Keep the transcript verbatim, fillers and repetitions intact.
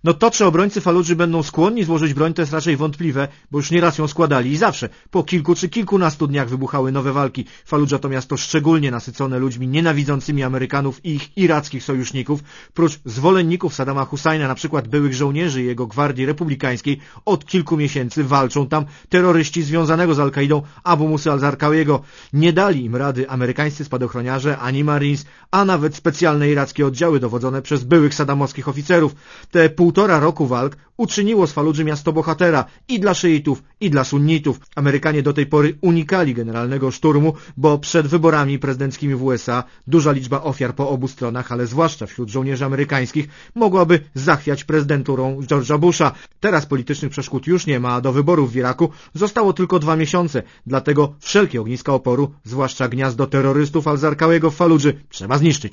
No to, czy obrońcy Faludży będą skłonni złożyć broń, to jest raczej wątpliwe, bo już nieraz ją składali i zawsze. Po kilku czy kilkunastu dniach wybuchały nowe walki. Faludża to miasto szczególnie nasycone ludźmi nienawidzącymi Amerykanów i ich irackich sojuszników. Prócz zwolenników Saddama Husajna, na przykład byłych żołnierzy jego gwardii republikańskiej, od kilku miesięcy walczą tam terroryści związanego z Al-Kaidą Abu Musy al-Zarqawiego. Nie dali im rady amerykańscy spadochroniarze, ani Marines, a nawet specjalne irackie oddziały dowodzone przez byłych saddamowskich oficerów. Te półtora roku walk uczyniło z Faludży miasto bohatera i dla szyitów, i dla sunnitów. Amerykanie do tej pory unikali generalnego szturmu, bo przed wyborami prezydenckimi w U S A duża liczba ofiar po obu stronach, ale zwłaszcza wśród żołnierzy amerykańskich, mogłaby zachwiać prezydenturą George'a Busha. Teraz politycznych przeszkód już nie ma, a do wyborów w Iraku zostało tylko dwa miesiące. Dlatego wszelkie ogniska oporu, zwłaszcza gniazdo terrorystów al-Zarqawiego w Faludży, trzeba zniszczyć.